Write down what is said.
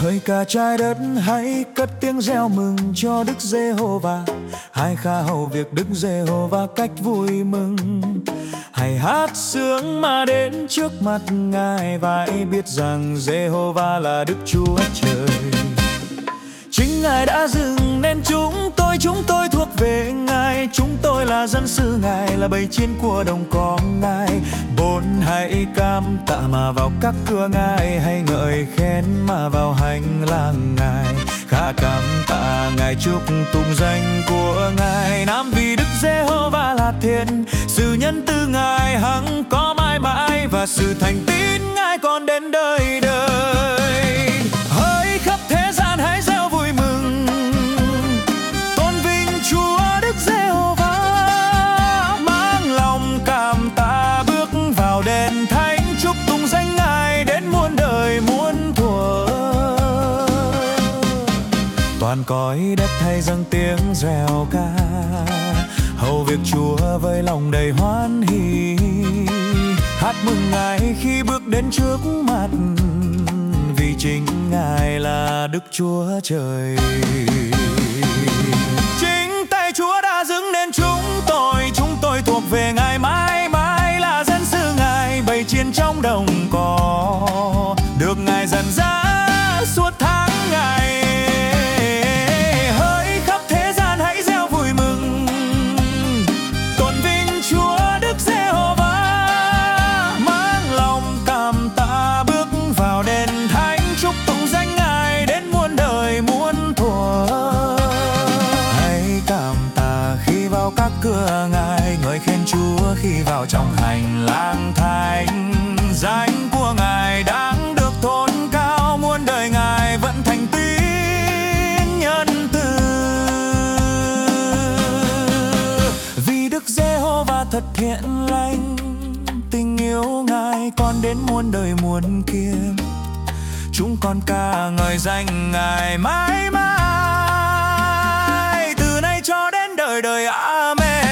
Hỡi cả trái đất hãy cất tiếng reo mừng cho Đức Giê-hô-va. Hãy ca hầu việc Đức Giê-hô-va cách vui mừng. Hãy hát sướng mà đến trước mặt Ngài, và hãy biết rằng Giê-hô-va là Đức Chúa Trời. Chính Ngài đã dựng nên chúng tôi thuộc về Ngài. Chúng tôi là dân sự Ngài, là bầy chiên của đồng có Ngài. Bốn hãy cam tạ mà vào các cửa Ngài, hãy ngợi khen mà vào hành lang Ngài. Khá cảm tạ Ngài, chúc tụng danh của Ngài. Năm vì Đức Giê-hô-va là thiện, sự nhân từ Ngài hằng có mãi mãi, và sự thành tín Ngài còn đến đời đời. Hỡi khắp thế gian hãy reo vui mừng, tôn vinh Chúa Đức Giê-hô-va. Mang lòng cảm tạ bước vào đền thánh, chúc tụng danh Ngài đến muôn đời muôn thuở. Toàn cõi đất hãy dâng tiếng reo ca, hầu việc Chúa với lòng đầy hoan hỉ. Hát mừng Ngài khi bước đến trước mặt, vì chính Ngài là Đức Chúa Trời. Chính tay Chúa đã dựng nên chúng tôi thuộc về Ngài mãi mãi, là dân sự Ngài, bầy chiên trong đồng cỏ, được Ngài dẫn dắt suốt tháng ngày. Hỡi khắp thế gian hãy reo vui mừng, tôn vinh Chúa Đức Giê-hô-va. Mang lòng cảm tạ bước vào đền thánh, chúc tụng danh Ngài đến muôn đời muôn thuở. Hãy cảm tạ khi vào các cửa Ngài, ngợi khen Chúa khi vào trong hành lang thánh. Danh của Ngài đáng được tôn cao, muôn đời Ngài vẫn thành tín nhân từ. Vì Đức Giê-hô-va thật thiện lành, tình yêu Ngài còn đến muôn đời muôn kiếp. Chúng con ca ngợi danh Ngài mãi mãi, từ nay cho đến đời đời. Amen.